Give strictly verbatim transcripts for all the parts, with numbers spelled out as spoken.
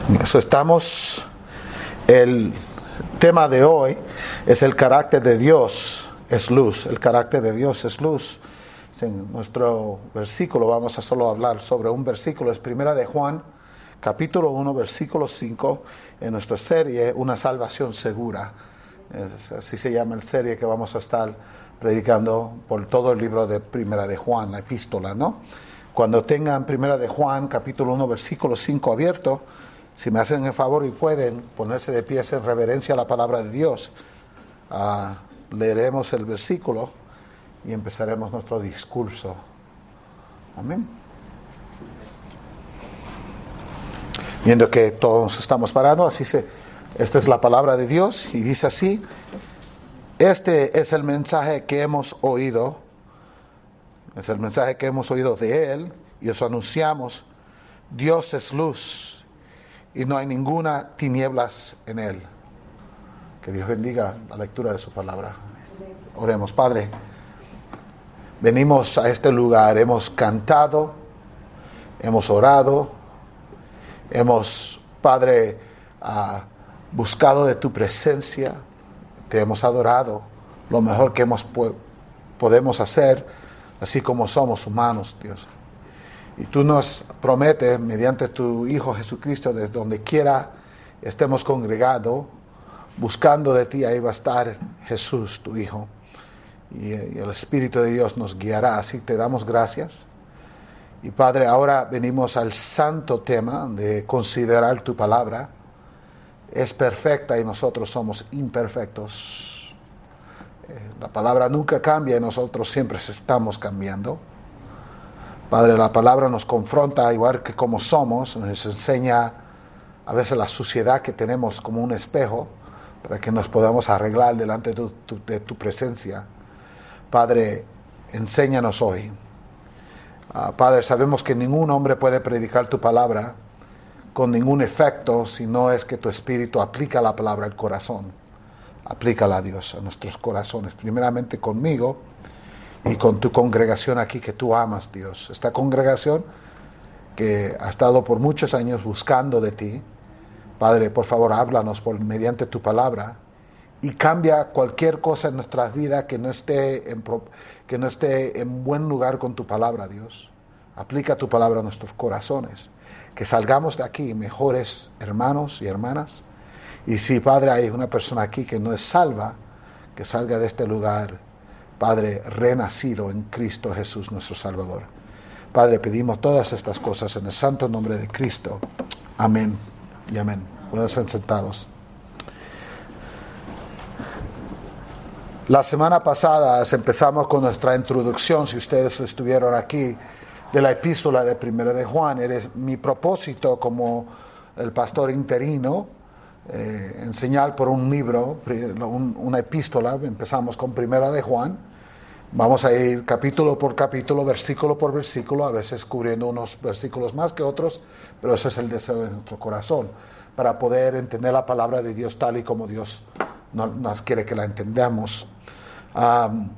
Eso estamos, el tema de hoy es el carácter de Dios es luz. El carácter de Dios es luz. En nuestro versículo vamos a solo hablar sobre un versículo. Es Primera de Juan, capítulo uno, versículo cinco. En nuestra serie, Una salvación segura. Es, así se llama la serie que vamos a estar predicando por todo el libro de Primera de Juan, la epístola, ¿no? Cuando tengan Primera de Juan, capítulo uno, versículo cinco abierto, si me hacen el favor y pueden ponerse de pie en reverencia a la palabra de Dios, uh, leeremos el versículo y empezaremos nuestro discurso. Amén. Viendo que todos estamos parados, así se, esta es la palabra de Dios y dice así: este es el mensaje que hemos oído, es el mensaje que hemos oído de Él y os anunciamos: Dios es luz y no hay ninguna tinieblas en Él. Que Dios bendiga la lectura de su palabra. Oremos. Padre, venimos a este lugar, hemos cantado, hemos orado, hemos, Padre, uh, buscado de tu presencia, te hemos adorado, lo mejor que hemos po- podemos hacer, así como somos humanos, Dios. Y tú nos prometes, mediante tu Hijo Jesucristo, desde donde quiera estemos congregados, buscando de ti, ahí va a estar Jesús, tu Hijo. Y, y el Espíritu de Dios nos guiará, así te damos gracias. Y Padre, ahora venimos al santo tema de considerar tu palabra. Es perfecta y nosotros somos imperfectos. Eh, la palabra nunca cambia y nosotros siempre estamos cambiando. Padre, la palabra nos confronta igual que como somos, nos enseña a veces la suciedad que tenemos como un espejo para que nos podamos arreglar delante de tu, tu, de tu presencia. Padre, enséñanos hoy. Uh, Padre, sabemos que ningún hombre puede predicar tu palabra con ningún efecto si no es que tu Espíritu aplica la palabra al corazón. Aplícala, Dios, a nuestros corazones, primeramente conmigo y con tu congregación aquí que tú amas, Dios. Esta congregación que ha estado por muchos años buscando de ti. Padre, por favor, háblanos por mediante tu palabra y cambia cualquier cosa en nuestras vidas que no esté en, que no esté en buen lugar con tu palabra, Dios. Aplica tu palabra a nuestros corazones. Que salgamos de aquí mejores hermanos y hermanas. Y si, Padre, hay una persona aquí que no es salva, que salga de este lugar, Padre, renacido en Cristo Jesús, nuestro Salvador. Padre, pedimos todas estas cosas en el santo nombre de Cristo. Amén y amén. Pueden ser sentados. La semana pasada empezamos con nuestra introducción, si ustedes estuvieron aquí, de la epístola de Primera de Juan. Eres mi propósito como el pastor interino, eh, enseñar por un libro, un, una epístola. Empezamos con Primera de Juan. Vamos a ir capítulo por capítulo, versículo por versículo, a veces cubriendo unos versículos más que otros, pero ese es el deseo de nuestro corazón, para poder entender la palabra de Dios tal y como Dios nos quiere que la entendamos. Um,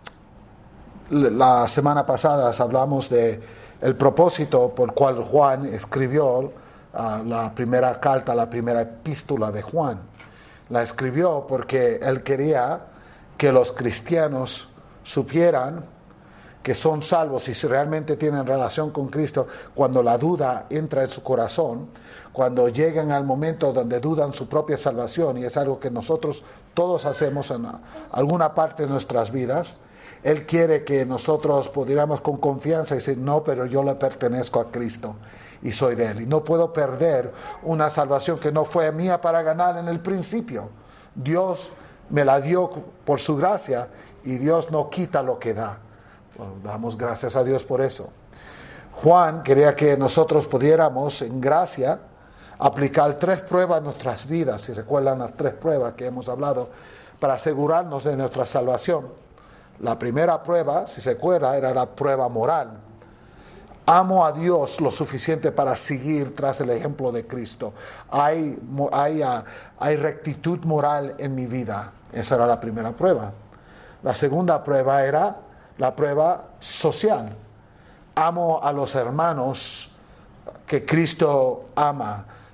la semana pasada hablamos de el propósito por cual Juan escribió uh, la primera carta, la primera epístola de Juan. La escribió porque él quería que los cristianos supieran que son salvos y si realmente tienen relación con Cristo, cuando la duda entra en su corazón, cuando llegan al momento donde dudan su propia salvación, y es algo que nosotros todos hacemos en alguna parte de nuestras vidas, Él quiere que nosotros pudiéramos con confianza decir: no, pero yo le pertenezco a Cristo y soy de Él, y no puedo perder una salvación que no fue mía para ganar en el principio. Dios me la dio por su gracia y Dios no quita lo que da. Bueno, damos gracias a Dios por eso. Juan quería que nosotros pudiéramos en gracia aplicar tres pruebas en nuestras vidas, si recuerdan las tres pruebas que hemos hablado, para asegurarnos de nuestra salvación. La primera prueba, si se acuerda, era la prueba moral. Amo a Dios lo suficiente para seguir tras el ejemplo de Cristo. Hay, hay, hay rectitud moral en mi vida. Esa era la primera prueba. La segunda prueba era la prueba social. Amo a los hermanos que Cristo ama.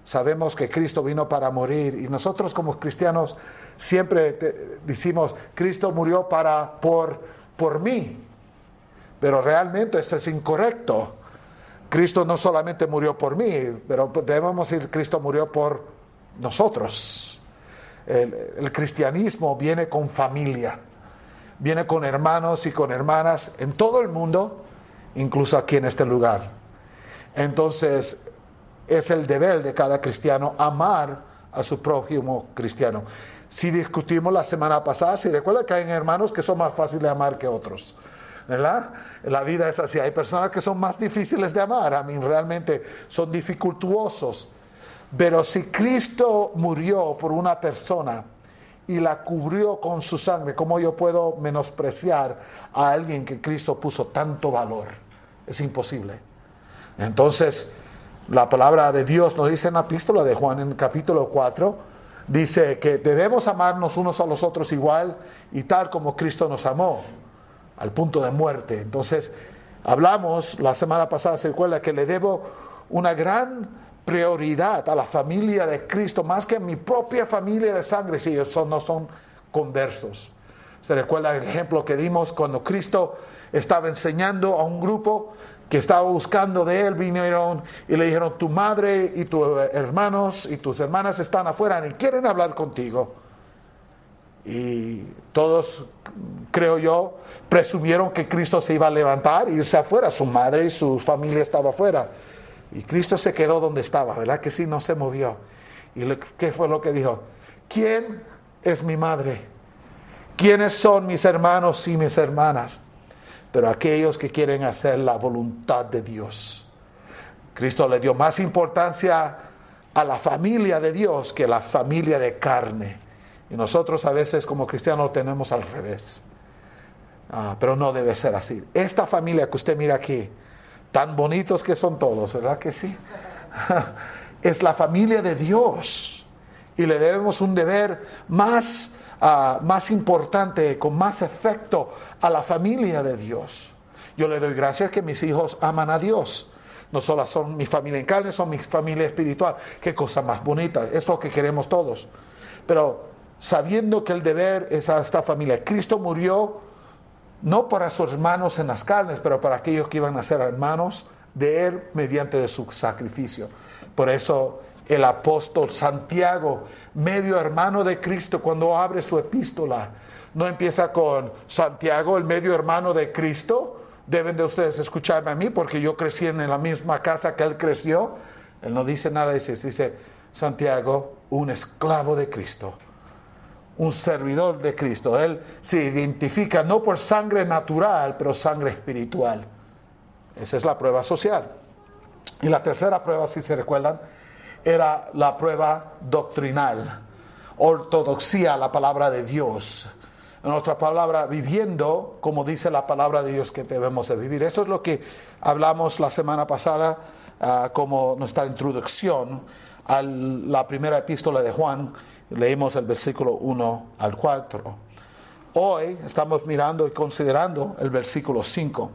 sabemos que Cristo vino para morir, y nosotros como cristianos siempre te, decimos, Cristo murió para, por, por mí, pero realmente esto es incorrecto. Cristo no solamente murió por mí, pero debemos decir, Cristo murió por nosotros. El, el cristianismo viene con familia, viene con hermanos y con hermanas en todo el mundo, incluso aquí en este lugar. Entonces, es el deber de cada cristiano amar a su prójimo cristiano. Si discutimos la semana pasada, si recuerda que hay hermanos que son más fáciles de amar que otros, ¿verdad? La vida es así. Hay personas que son más difíciles de amar. A mí realmente son dificultuosos. Pero si Cristo murió por una persona y la cubrió con su sangre, ¿cómo yo puedo menospreciar a alguien que Cristo puso tanto valor? Es imposible. Entonces, la palabra de Dios nos dice en la epístola de Juan, en el capítulo cuatro, dice que debemos amarnos unos a los otros igual y tal como Cristo nos amó, al punto de muerte. Entonces, hablamos la semana pasada, se recuerda que le debo una gran prioridad a la familia de Cristo, más que a mi propia familia de sangre, si ellos son, no son conversos. Se recuerda el ejemplo que dimos cuando Cristo estaba enseñando a un grupo que estaba buscando de él, vinieron y le dijeron, tu madre y tus hermanos y tus hermanas están afuera y quieren hablar contigo. Y todos, creo yo, presumieron que Cristo se iba a levantar e irse afuera. Su madre y su familia estaba afuera. Y Cristo se quedó donde estaba, ¿verdad? Que sí, no se movió. ¿Y le, qué fue lo que dijo? ¿Quién es mi madre? ¿Quiénes son mis hermanos y mis hermanas? Pero aquellos que quieren hacer la voluntad de Dios. Cristo le dio más importancia a la familia de Dios que a la familia de carne. Y nosotros a veces como cristianos lo tenemos al revés. Ah, pero no debe ser así. Esta familia que usted mira aquí, tan bonitos que son todos, ¿verdad que sí? Es la familia de Dios. Y le debemos un deber más, uh, más importante, con más efecto a la familia de Dios. Yo le doy gracias que mis hijos aman a Dios. No solo son mi familia en carne, son mi familia espiritual. Qué cosa más bonita. Es lo que queremos todos. Pero sabiendo que el deber es a esta familia. Cristo murió no para sus hermanos en las carnes, pero para aquellos que iban a ser hermanos de él mediante de su sacrificio. Por eso el apóstol Santiago, medio hermano de Cristo, cuando abre su epístola, no empieza con Santiago, el medio hermano de Cristo. Deben de ustedes escucharme a mí porque yo crecí en la misma casa que él creció. Él no dice nada, dice, dice Santiago, un esclavo de Cristo, un servidor de Cristo. Él se identifica no por sangre natural, pero sangre espiritual. Esa es la prueba social. Y la tercera prueba, si se recuerdan, era la prueba doctrinal. Ortodoxia, la palabra de Dios. En otra palabra, viviendo como dice la palabra de Dios que debemos de vivir. Eso es lo que hablamos la semana pasada uh, como nuestra introducción a la primera epístola de Juan. Leímos el versículo uno al cuatro. Hoy estamos mirando y considerando el versículo cinco.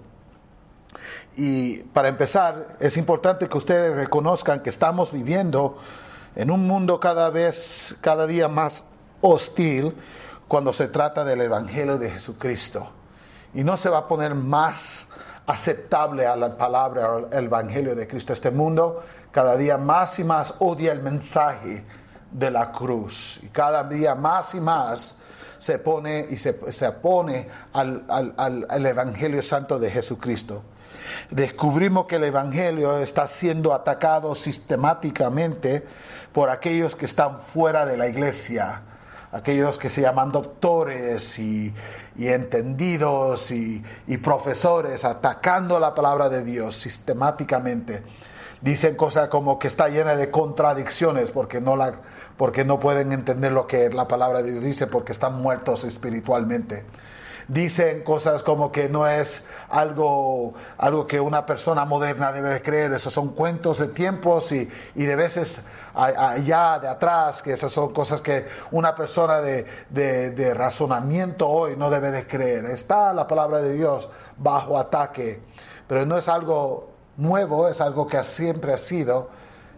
Y para empezar, es importante que ustedes reconozcan que estamos viviendo en un mundo cada vez, cada día más hostil cuando se trata del Evangelio de Jesucristo. Y no se va a poner más aceptable a la palabra, el Evangelio de Cristo. Este mundo cada día más y más odia el mensaje de la cruz. Y cada día más y más se pone y se, se opone al, al, al, al Evangelio Santo de Jesucristo. Descubrimos que el Evangelio está siendo atacado sistemáticamente por aquellos que están fuera de la iglesia, aquellos que se llaman doctores y, y entendidos y, y profesores, atacando la palabra de Dios sistemáticamente. Dicen cosas como que está llena de contradicciones porque no, la, porque no pueden entender lo que la palabra de Dios dice porque están muertos espiritualmente. Dicen cosas como que no es algo, algo que una persona moderna debe de creer. Esos son cuentos de tiempos y, y de veces allá de atrás, que esas son cosas que una persona de, de, de razonamiento hoy no debe de creer. Está la palabra de Dios bajo ataque, pero no es algo nuevo, es algo que siempre ha sido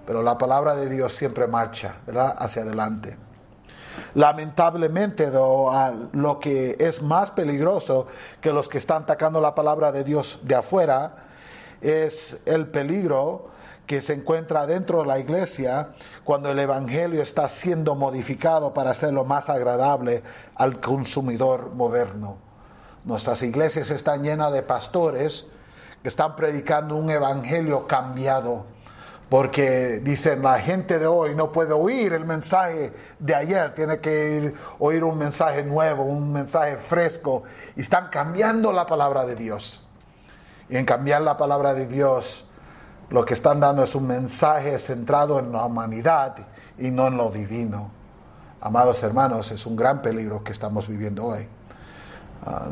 pero la palabra de Dios siempre marcha, ¿verdad?, hacia adelante. Lamentablemente, do, a lo que es más peligroso que los que están atacando la palabra de Dios de afuera es el peligro que se encuentra dentro de la iglesia cuando el evangelio está siendo modificado para hacerlo más agradable al consumidor moderno. Nuestras iglesias están llenas de pastores que están predicando un evangelio cambiado, porque dicen, la gente de hoy no puede oír el mensaje de ayer, tiene que ir, oír un mensaje nuevo, un mensaje fresco, y están cambiando la palabra de Dios. Y en cambiar la palabra de Dios, lo que están dando es un mensaje centrado en la humanidad y no en lo divino. Amados hermanos, es un gran peligro que estamos viviendo hoy. Uh,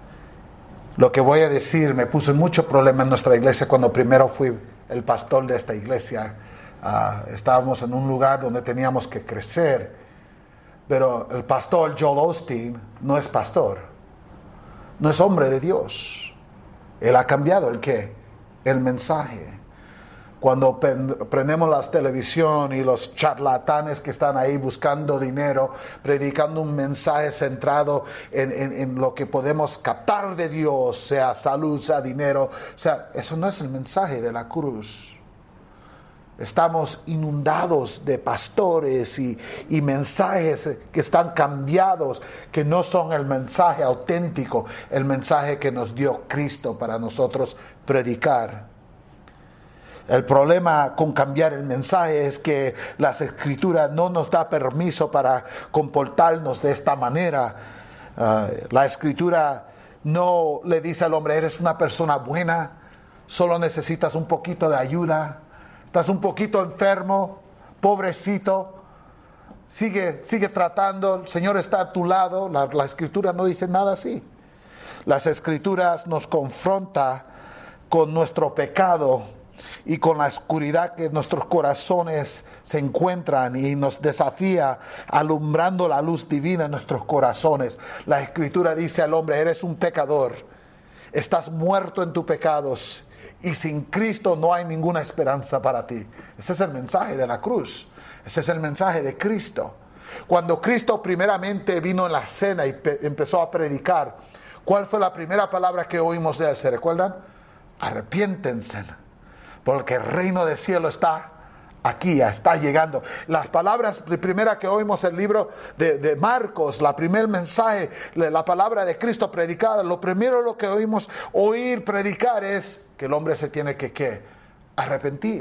lo que voy a decir me puso mucho problema en nuestra iglesia cuando primero fui el pastor de esta iglesia. Uh, estábamos en un lugar donde teníamos que crecer, pero el pastor Joel Osteen no es pastor, no es hombre de Dios. Él ha cambiado el qué, el mensaje. Cuando prendemos la televisión y los charlatanes que están ahí buscando dinero, predicando un mensaje centrado en, en, en lo que podemos captar de Dios, sea salud, sea dinero, o sea, eso no es el mensaje de la cruz. Estamos inundados de pastores y, y mensajes que están cambiados, que no son el mensaje auténtico, el mensaje que nos dio Cristo para nosotros predicar. El problema con cambiar el mensaje es que las Escrituras no nos da permiso para comportarnos de esta manera. Uh, la Escritura no le dice al hombre, eres una persona buena, solo necesitas un poquito de ayuda, estás un poquito enfermo, pobrecito, sigue, sigue tratando, el Señor está a tu lado. La, la Escritura no dice nada así. Las Escrituras nos confrontan con nuestro pecado y con la oscuridad que nuestros corazones se encuentran, y nos desafía alumbrando la luz divina en nuestros corazones. La Escritura dice al hombre, eres un pecador, estás muerto en tus pecados y sin Cristo no hay ninguna esperanza para ti. Ese es el mensaje de la cruz, ese es el mensaje de Cristo. Cuando Cristo primeramente vino en la cena y pe- empezó a predicar, ¿cuál fue la primera palabra que oímos de él? ¿Se recuerdan? Arrepiéntense, porque el reino del cielo está aquí, está llegando. Las palabras primeras que oímos en el libro de, de Marcos, la primer mensaje, la palabra de Cristo predicada, lo primero lo que oímos oír predicar es que el hombre se tiene que ¿qué? Arrepentir.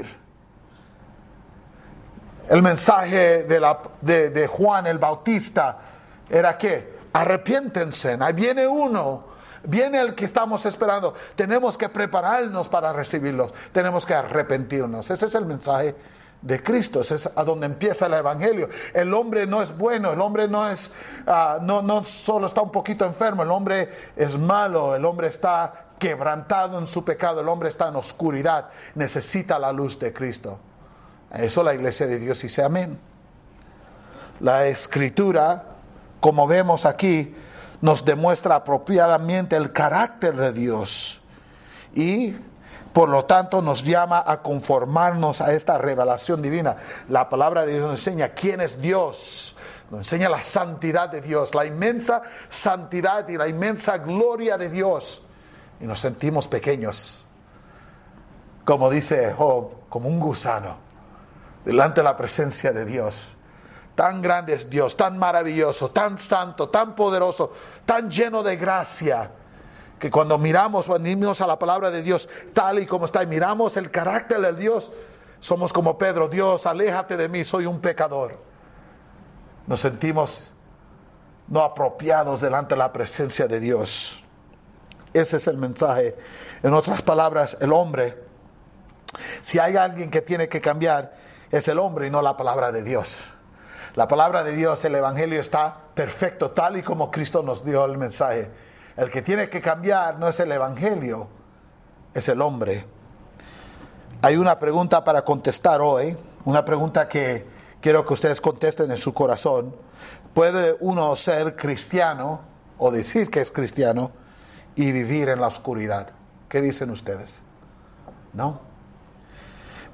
El mensaje de, la, de, de Juan el Bautista era ¿qué? Arrepiéntense, ahí viene uno. Viene el que estamos esperando. Tenemos que prepararnos para recibirlos. Tenemos que arrepentirnos. Ese es el mensaje de Cristo. Ese es a donde empieza el evangelio. El hombre no es bueno. El hombre no es, uh, no, no solo está un poquito enfermo. El hombre es malo. El hombre está quebrantado en su pecado. El hombre está en oscuridad. Necesita la luz de Cristo. Eso la iglesia de Dios dice amén. La Escritura, como vemos aquí, nos demuestra apropiadamente el carácter de Dios y por lo tanto nos llama a conformarnos a esta revelación divina. La palabra de Dios nos enseña quién es Dios, nos enseña la santidad de Dios, la inmensa santidad y la inmensa gloria de Dios, y nos sentimos pequeños, como dice Job, como un gusano delante de la presencia de Dios. Tan grande es Dios, tan maravilloso, tan santo, tan poderoso, tan lleno de gracia, que cuando miramos, venimos a la palabra de Dios tal y como está, y miramos el carácter de Dios, somos como Pedro, Dios, aléjate de mí, soy un pecador. Nos sentimos no apropiados delante de la presencia de Dios. Ese es el mensaje. En otras palabras, el hombre, si hay alguien que tiene que cambiar, es el hombre y no la palabra de Dios. La palabra de Dios, el evangelio está perfecto, tal y como Cristo nos dio el mensaje. El que tiene que cambiar no es el evangelio, es el hombre. Hay una pregunta para contestar hoy, una pregunta que quiero que ustedes contesten en su corazón. ¿Puede uno ser cristiano o decir que es cristiano y vivir en la oscuridad? ¿Qué dicen ustedes? ¿No?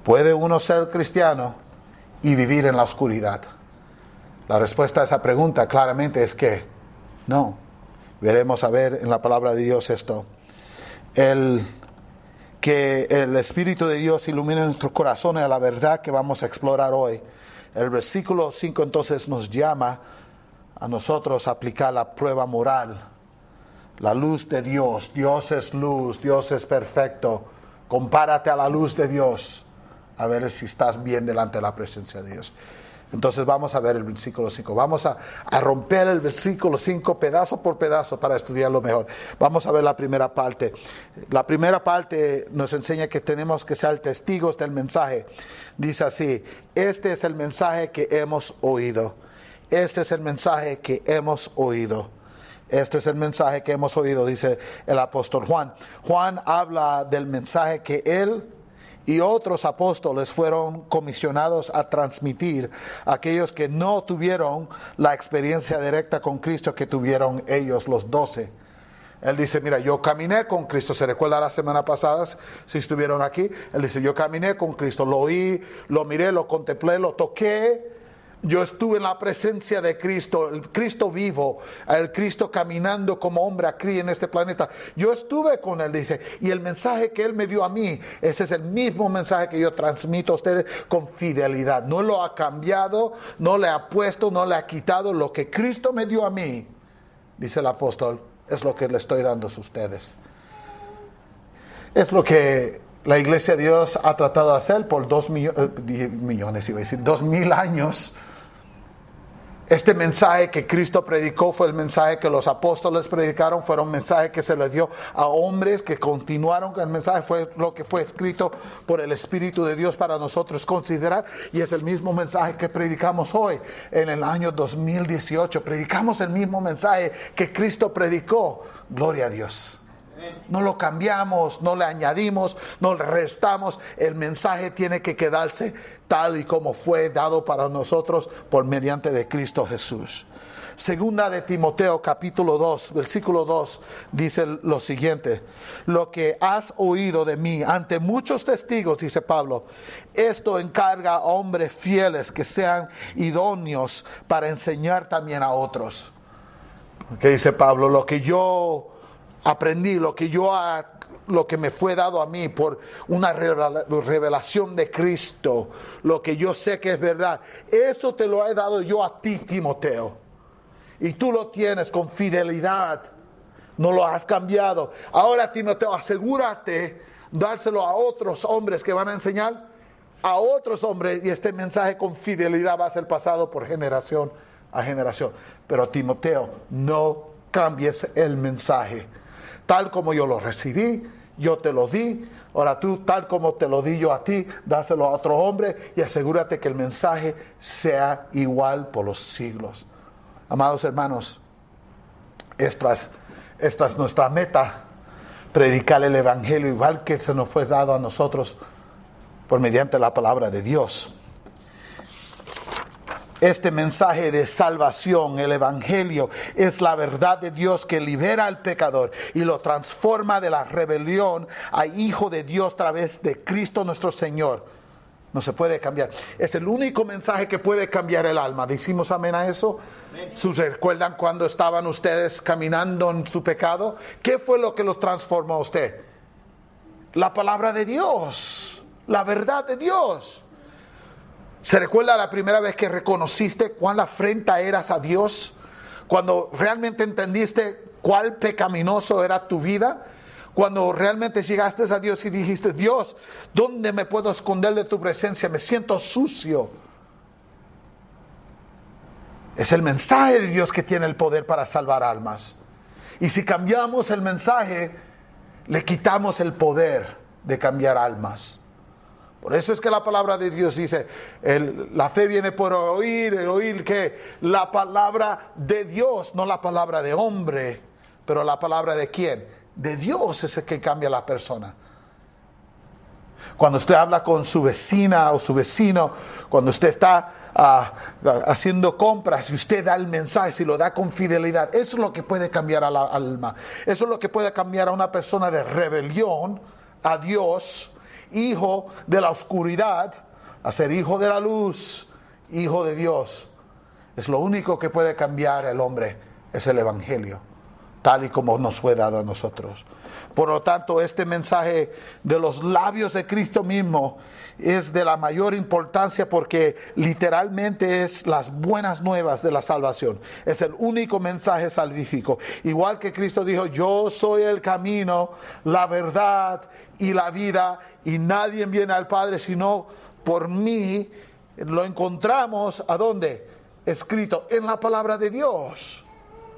¿Puede uno ser cristiano y vivir en la oscuridad? La respuesta a esa pregunta claramente es que no. Veremos a ver en la palabra de Dios esto. El, que el Espíritu de Dios ilumine nuestros corazones a la verdad que vamos a explorar hoy. El versículo cinco entonces nos llama a nosotros a aplicar la prueba moral. La luz de Dios. Dios es luz, Dios es perfecto. Compárate a la luz de Dios, a ver si estás bien delante de la presencia de Dios. Entonces vamos a ver el versículo cinco. Vamos a, a romper el versículo cinco pedazo por pedazo para estudiarlo mejor. Vamos a ver la primera parte. La primera parte nos enseña que tenemos que ser testigos del mensaje. Dice así: este es el mensaje que hemos oído. Este es el mensaje que hemos oído. Este es el mensaje que hemos oído, dice el apóstol Juan. Juan habla del mensaje que él y otros apóstoles fueron comisionados a transmitir a aquellos que no tuvieron la experiencia directa con Cristo que tuvieron ellos, los doce. Él dice, mira, yo caminé con Cristo. ¿Se recuerda la semana pasada si estuvieron aquí? Él dice, yo caminé con Cristo, lo oí, lo miré, lo contemplé, lo toqué. Yo estuve en la presencia de Cristo, el Cristo vivo, el Cristo caminando como hombre aquí en este planeta. Yo estuve con Él, dice, y el mensaje que Él me dio a mí, ese es el mismo mensaje que yo transmito a ustedes con fidelidad. No lo ha cambiado, no le ha puesto, no le ha quitado. Lo que Cristo me dio a mí, dice el apóstol, es lo que le estoy dando a ustedes. Es lo que la Iglesia de Dios ha tratado de hacer por dos millo- eh, millones, iba a decir, dos mil años. Este mensaje que Cristo predicó fue el mensaje que los apóstoles predicaron, fue un mensaje que se le dio a hombres que continuaron con el mensaje, fue lo que fue escrito por el Espíritu de Dios para nosotros considerar, y es el mismo mensaje que predicamos hoy en el año dos mil dieciocho. Predicamos el mismo mensaje que Cristo predicó. Gloria a Dios. No lo cambiamos, no le añadimos, no le restamos. El mensaje tiene que quedarse tal y como fue dado para nosotros por mediante de Cristo Jesús. Segunda de Timoteo capítulo dos, versículo dos, dice lo siguiente: lo que has oído de mí ante muchos testigos, dice Pablo, esto encarga a hombres fieles que sean idóneos para enseñar también a otros. ¿Qué dice Pablo? Lo que yo aprendí, lo que yo lo que me fue dado a mí por una revelación de Cristo, lo que yo sé que es verdad, eso te lo he dado yo a ti, Timoteo, y tú lo tienes con fidelidad, no lo has cambiado. Ahora, Timoteo, asegúrate dárselo a otros hombres que van a enseñar a otros hombres, y este mensaje con fidelidad va a ser pasado por generación a generación. Pero Timoteo, no cambies el mensaje. Tal como yo lo recibí, yo te lo di. Ahora tú, tal como te lo di yo a ti, dáselo a otro hombre y asegúrate que el mensaje sea igual por los siglos. Amados hermanos, esta es, esta es nuestra meta, predicar el Evangelio igual que se nos fue dado a nosotros por mediante la palabra de Dios. Este mensaje de salvación, el Evangelio, es la verdad de Dios que libera al pecador y lo transforma de la rebelión a hijo de Dios a través de Cristo nuestro Señor. No se puede cambiar. Es el único mensaje que puede cambiar el alma. ¿Decimos amén a eso? ¿Se recuerdan cuando estaban ustedes caminando en su pecado? ¿Qué fue lo que lo transformó a usted? La palabra de Dios, la verdad de Dios. ¿Se recuerda la primera vez que reconociste cuán afrenta eras a Dios? Cuando realmente entendiste cuál pecaminoso era tu vida. Cuando realmente llegaste a Dios y dijiste, Dios, ¿dónde me puedo esconder de tu presencia? Me siento sucio. Es el mensaje de Dios que tiene el poder para salvar almas. Y si cambiamos el mensaje, le quitamos el poder de cambiar almas. Por eso es que la palabra de Dios dice, el, la fe viene por oír, el oír que la palabra de Dios, no la palabra de hombre, pero la palabra de quién, de Dios es el que cambia a la persona. Cuando usted habla con su vecina o su vecino, cuando usted está uh, haciendo compras y usted da el mensaje, si lo da con fidelidad, eso es lo que puede cambiar a la alma. Eso es lo que puede cambiar a una persona de rebelión a Dios hijo de la oscuridad a ser hijo de la luz, hijo de Dios. Es lo único que puede cambiar el hombre, es el evangelio, tal y como nos fue dado a nosotros. Por lo tanto, este mensaje de los labios de Cristo mismo es de la mayor importancia, porque literalmente es las buenas nuevas de la salvación. Es el único mensaje salvífico. Igual que Cristo dijo, yo soy el camino, la verdad y la vida, y nadie viene al Padre sino por mí. Lo encontramos, ¿a dónde? Escrito en la palabra de Dios.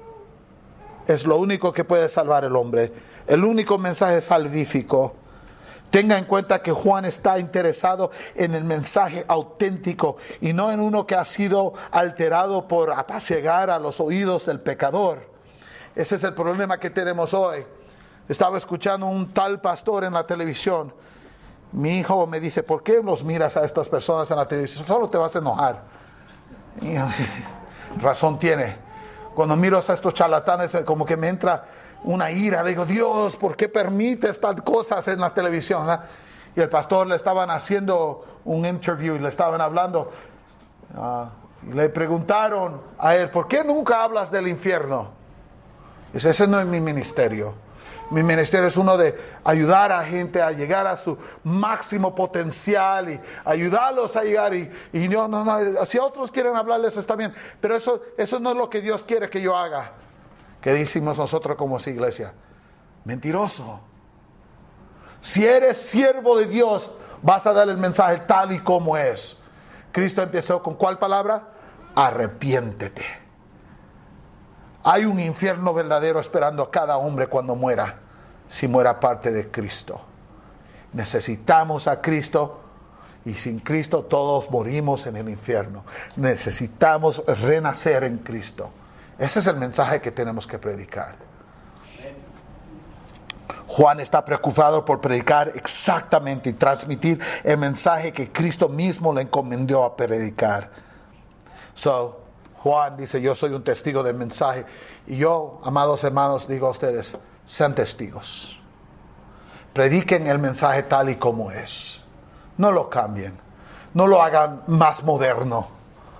Es lo único que puede salvar al hombre, el único mensaje salvífico. Tenga en cuenta que Juan está interesado en el mensaje auténtico y no en uno que ha sido alterado por apaciguar a los oídos del pecador. Ese es el problema que tenemos hoy. Estaba escuchando un tal pastor en la televisión. Mi hijo me dice, ¿por qué los miras a estas personas en la televisión? Solo te vas a enojar. Y yo, razón tiene. Cuando miro a estos charlatanes, como que me entra una ira. Le digo, Dios, ¿por qué permites tal cosas en la televisión? ¿No? Y el pastor le estaban haciendo un interview y le estaban hablando. Uh, y le preguntaron a él, ¿por qué nunca hablas del infierno? Dice, ese no es mi ministerio. Mi ministerio es uno de ayudar a la gente a llegar a su máximo potencial y ayudarlos a llegar. Y, y no, no, no, si otros quieren hablarles, eso está bien. Pero eso, eso no es lo que Dios quiere que yo haga. ¿Qué decimos nosotros como iglesia? Mentiroso. Si eres siervo de Dios, vas a dar el mensaje tal y como es. Cristo empezó con ¿cuál palabra? Arrepiéntete. Hay un infierno verdadero esperando a cada hombre cuando muera, si muera parte de Cristo. Necesitamos a Cristo, y sin Cristo todos morimos en el infierno. Necesitamos renacer en Cristo. Ese es el mensaje que tenemos que predicar. Juan está preocupado por predicar exactamente y transmitir el mensaje que Cristo mismo le encomendó a predicar. So, Juan dice, yo soy un testigo del mensaje. Y yo, amados hermanos, digo a ustedes, sean testigos. Prediquen el mensaje tal y como es. No lo cambien. No lo hagan más moderno.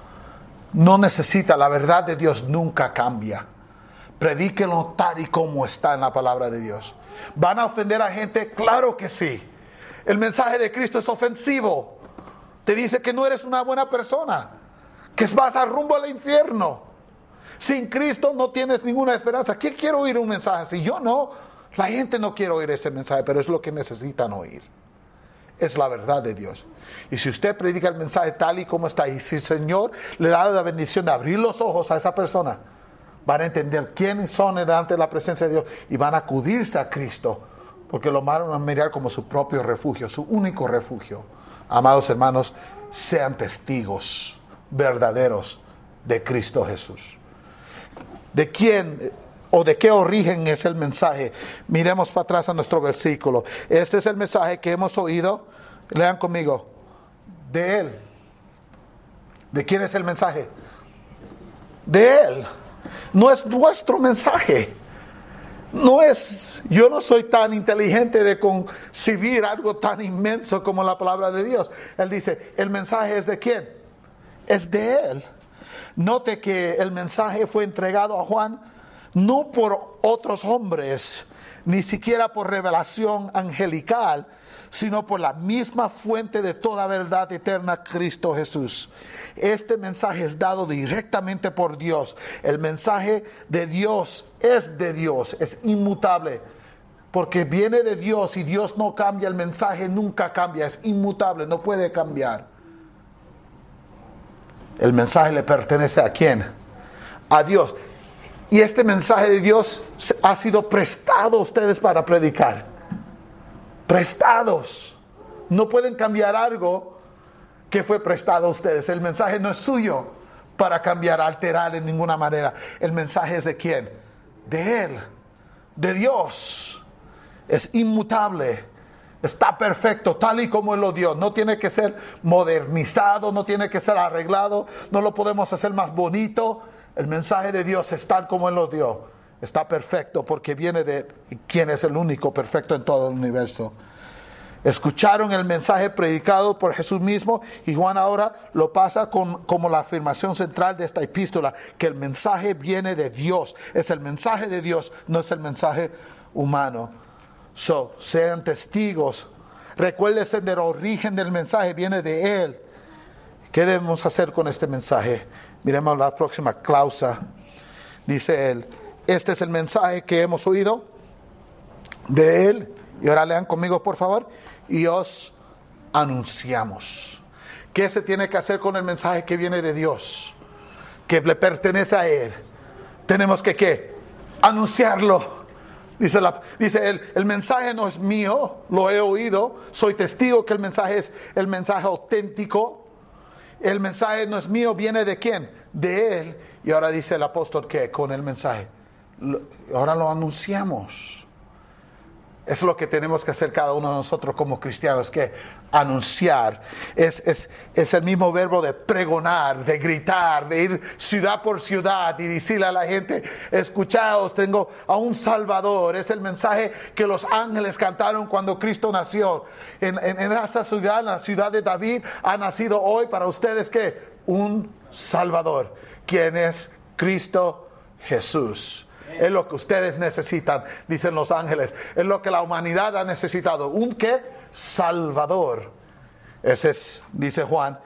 No necesita, la verdad de Dios nunca cambia. Predíquenlo tal y como está en la palabra de Dios. ¿Van a ofender a gente? Claro que sí. El mensaje de Cristo es ofensivo. Te dice que no eres una buena persona, que vas a rumbo al infierno. Sin Cristo no tienes ninguna esperanza. ¿Quién quiere oír un mensaje así? Yo no. La gente no quiere oír ese mensaje, pero es lo que necesitan oír. Es la verdad de Dios. Y si usted predica el mensaje tal y como está, y si el Señor le da la bendición de abrir los ojos a esa persona, van a entender quiénes son delante de la presencia de Dios y van a acudirse a Cristo, porque lo van a mirar como su propio refugio, su único refugio. Amados hermanos, sean testigos verdaderos de Cristo Jesús. ¿De quién o de qué origen es el mensaje? Miremos para atrás a nuestro versículo. Este es el mensaje que hemos oído. Lean conmigo. De Él. ¿De quién es el mensaje? De Él. No es nuestro mensaje. No es, yo no soy tan inteligente de concebir algo tan inmenso como la palabra de Dios. Él dice, ¿el mensaje es de quién? Es de Él. Note que el mensaje fue entregado a Juan no por otros hombres, ni siquiera por revelación angelical, sino por la misma fuente de toda verdad eterna, Cristo Jesús. Este mensaje es dado directamente por Dios. El mensaje de Dios es de Dios, es inmutable, porque viene de Dios y Dios no cambia. El mensaje nunca cambia, es inmutable, no puede cambiar. El mensaje le pertenece ¿a quién? A Dios. Y este mensaje de Dios ha sido prestado a ustedes para predicar. Prestados. No pueden cambiar algo que fue prestado a ustedes. El mensaje no es suyo para cambiar, alterar en ninguna manera. El mensaje es ¿de quién? De Él, de Dios. Es inmutable. Está perfecto, tal y como Él lo dio. No tiene que ser modernizado, no tiene que ser arreglado, no lo podemos hacer más bonito. El mensaje de Dios es tal como Él lo dio. Está perfecto porque viene de quien es el único perfecto en todo el universo. Escucharon el mensaje predicado por Jesús mismo, y Juan ahora lo pasa con, como la afirmación central de esta epístola, que el mensaje viene de Dios. Es el mensaje de Dios, no es el mensaje humano. So, sean testigos. Recuérdense del origen del mensaje, viene de Él. ¿Qué debemos hacer con este mensaje? Miremos la próxima cláusula. Dice Él, este es el mensaje que hemos oído de Él. Y ahora lean conmigo, por favor. Y os anunciamos. ¿Qué se tiene que hacer con el mensaje que viene de Dios, que le pertenece a Él? Tenemos que ¿qué? Anunciarlo. Dice, la, dice él, el mensaje no es mío, lo he oído, soy testigo que el mensaje es el mensaje auténtico. El mensaje no es mío, viene de ¿quién? De Él. Y ahora dice el apóstol que con el mensaje, lo, ahora lo anunciamos. Es lo que tenemos que hacer cada uno de nosotros como cristianos, que anunciar. Es, es, es el mismo verbo de pregonar, de gritar, de ir ciudad por ciudad y decirle a la gente, escuchaos, tengo a un Salvador. Es el mensaje que los ángeles cantaron cuando Cristo nació. En, en, en esa ciudad, en la ciudad de David, ha nacido hoy para ustedes ¿qué? Un Salvador, quien es Cristo Jesús. Es lo que ustedes necesitan, dicen los ángeles. Es lo que la humanidad ha necesitado. ¿Un qué? Salvador. Ese es, dice Juan.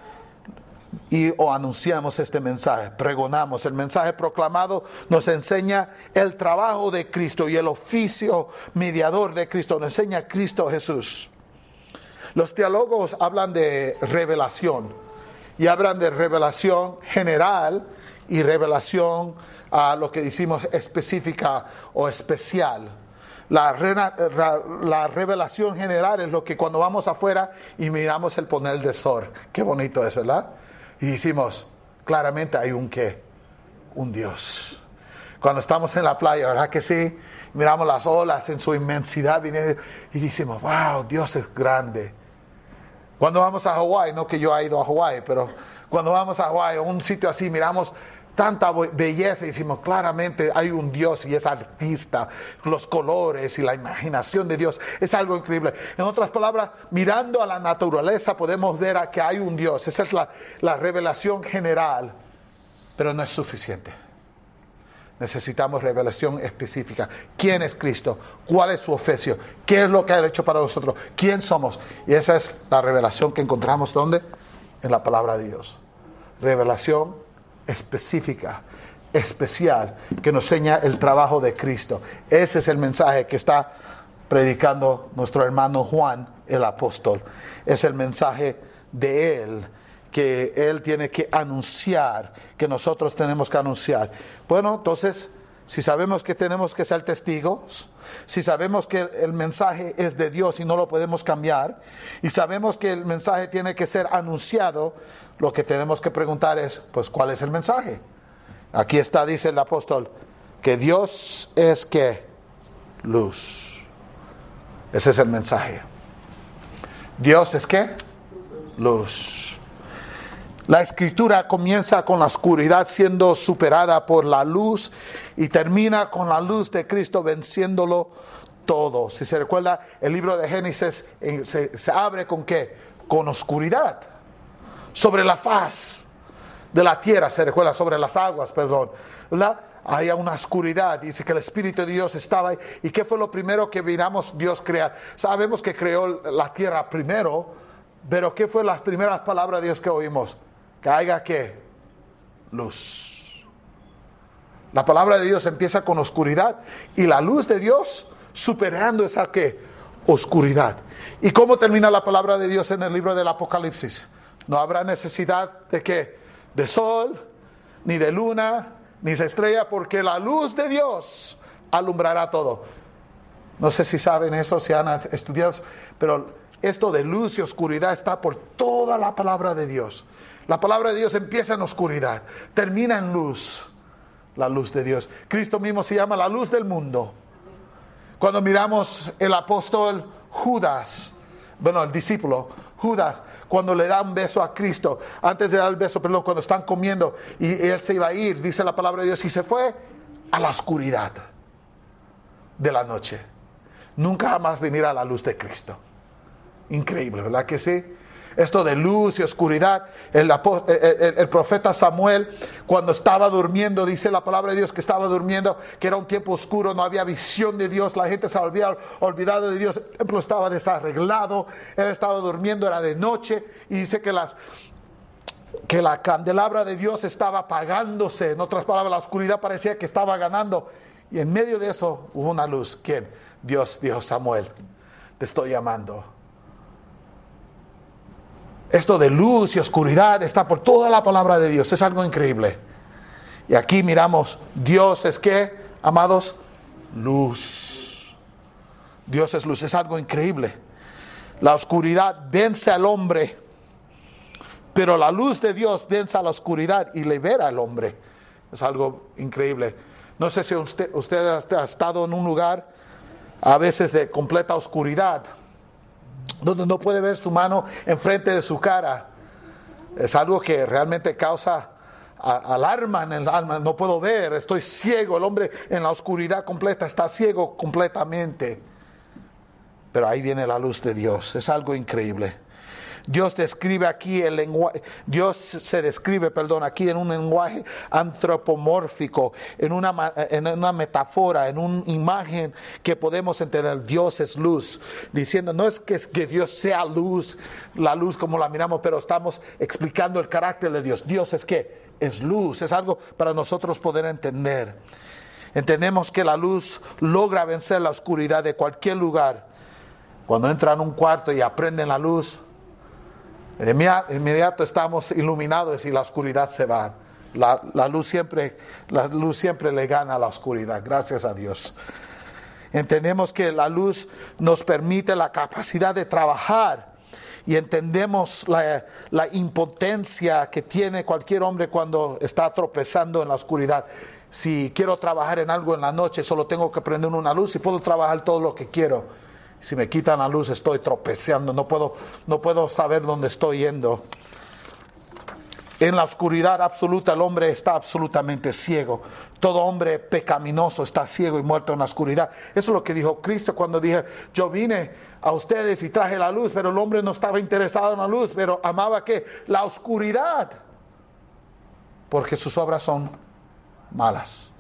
Y o anunciamos este mensaje, pregonamos. El mensaje proclamado nos enseña el trabajo de Cristo y el oficio mediador de Cristo. Nos enseña Cristo Jesús. Los teólogos hablan de revelación. Y hablan de revelación general y revelación a lo que decimos específica o especial. La, la revelación general es lo que cuando vamos afuera y miramos el poner del sol. Qué bonito es, ¿verdad? Y decimos, claramente hay un qué, un Dios. Cuando estamos en la playa, ¿verdad que sí? Miramos las olas en su inmensidad y decimos, wow, Dios es grande. Cuando vamos a Hawái, no que yo haya ido a Hawái, pero cuando vamos a Hawái, a un sitio así, miramos tanta belleza y decimos claramente hay un Dios y es artista, los colores y la imaginación de Dios es algo increíble. En otras palabras, mirando a la naturaleza podemos ver a que hay un Dios. Esa es la, la revelación general, pero no es suficiente. Necesitamos revelación específica. ¿Quién es Cristo? ¿Cuál es su oficio? ¿Qué es lo que ha hecho para nosotros? ¿Quién somos? Y esa es la revelación que encontramos ¿dónde? En la palabra de Dios. Revelación específica, especial, que nos enseña el trabajo de Cristo. Ese es el mensaje que está predicando nuestro hermano Juan, el apóstol. Es el mensaje de Él, que Él tiene que anunciar, que nosotros tenemos que anunciar. Bueno, entonces, si sabemos que tenemos que ser testigos, si sabemos que el mensaje es de Dios y no lo podemos cambiar, y sabemos que el mensaje tiene que ser anunciado, lo que tenemos que preguntar es, pues, ¿cuál es el mensaje? Aquí está, dice el apóstol, que Dios es ¿qué? Luz. Ese es el mensaje. Dios es ¿qué? Luz. La escritura comienza con la oscuridad siendo superada por la luz y termina con la luz de Cristo venciéndolo todo. Si se recuerda, el libro de Génesis se, se abre con ¿qué? Con oscuridad. Sobre la faz de la tierra, se recuerda, sobre las aguas, perdón, ¿verdad? Había una oscuridad, dice que el Espíritu de Dios estaba ahí. ¿Y qué fue lo primero que miramos Dios crear? Sabemos que creó la tierra primero, pero ¿qué fue las primeras palabras de Dios que oímos? Que haya ¿qué? Luz. La palabra de Dios empieza con oscuridad y la luz de Dios superando esa ¿qué? Oscuridad. ¿Y cómo termina la palabra de Dios en el libro del Apocalipsis? No habrá necesidad de ¿qué? De sol, ni de luna, ni de estrella, porque la luz de Dios alumbrará todo. No sé si saben eso, si han estudiado, pero esto de luz y oscuridad está por toda la palabra de Dios. La palabra de Dios empieza en oscuridad, termina en luz, la luz de Dios. Cristo mismo se llama la luz del mundo. Cuando miramos el apóstol Judas, bueno, el discípulo Judas, cuando le da un beso a Cristo, antes de dar el beso, perdón, cuando están comiendo y él se iba a ir, dice la palabra de Dios, y se fue a la oscuridad de la noche. Nunca jamás venirá a la luz de Cristo. increíble, ¿verdad que sí? Esto de luz y oscuridad. El, el, el profeta Samuel, cuando estaba durmiendo, dice la palabra de Dios que estaba durmiendo, que era un tiempo oscuro, no había visión de Dios, la gente se había olvidado de Dios, el templo estaba desarreglado, él estaba durmiendo, era de noche, y dice que las... que la candelabra de Dios estaba apagándose. En otras palabras, la oscuridad parecía que estaba ganando. Y en medio de eso hubo una luz. ¿Quién? Dios dijo: Samuel, te estoy llamando. Esto de luz y oscuridad está por toda la palabra de Dios. Es algo increíble. Y aquí miramos, Dios es ¿qué, amados? Luz. Dios es luz. Es algo increíble. La oscuridad vence al hombre, pero la luz de Dios vence a la oscuridad y libera al hombre. Es algo increíble. No sé si usted, usted ha estado en un lugar a veces de completa oscuridad, donde no puede ver su mano enfrente de su cara. Es algo que realmente causa a, alarma en el alma. No puedo ver, estoy ciego. El hombre en la oscuridad completa está ciego completamente. Pero ahí viene la luz de Dios. Es algo increíble. Dios describe aquí el lenguaje, Dios se describe, perdón, aquí en un lenguaje antropomórfico, en una, en una metáfora, en una imagen que podemos entender. Dios es luz, diciendo, no es que, es que Dios sea luz, la luz como la miramos, pero estamos explicando el carácter de Dios. Dios es que es luz, es algo para nosotros poder entender. Entendemos que la luz logra vencer la oscuridad de cualquier lugar. Cuando entran a un cuarto y aprenden la luz, de inmediato estamos iluminados y la oscuridad se va. La, la, luz siempre, la luz siempre le gana a la oscuridad, gracias a Dios. Entendemos que la luz nos permite la capacidad de trabajar y entendemos la, la impotencia que tiene cualquier hombre cuando está tropezando en la oscuridad. Si quiero trabajar en algo en la noche, solo tengo que prender una luz y puedo trabajar todo lo que quiero. Si me quitan la luz, estoy tropezando, no puedo, no puedo saber dónde estoy yendo. En la oscuridad absoluta, el hombre está absolutamente ciego. Todo hombre pecaminoso está ciego y muerto en la oscuridad. Eso es lo que dijo Cristo cuando dije, yo vine a ustedes y traje la luz, pero el hombre no estaba interesado en la luz, pero amaba ¿qué? La oscuridad, porque sus obras son malas.